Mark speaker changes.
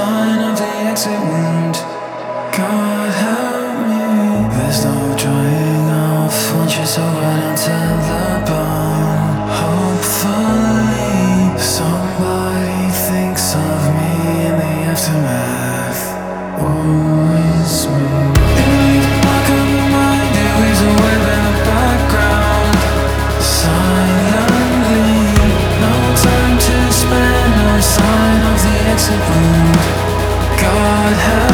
Speaker 1: sign of the exit wound. God help me. There's no drying off once you're so right onto the bone. Hopefully somebody thinks of me in the aftermath. Worries me. It leaves a mark on the mind. It weaves a web in the background. Silently, no time to spend. No sign of the exit wound. God help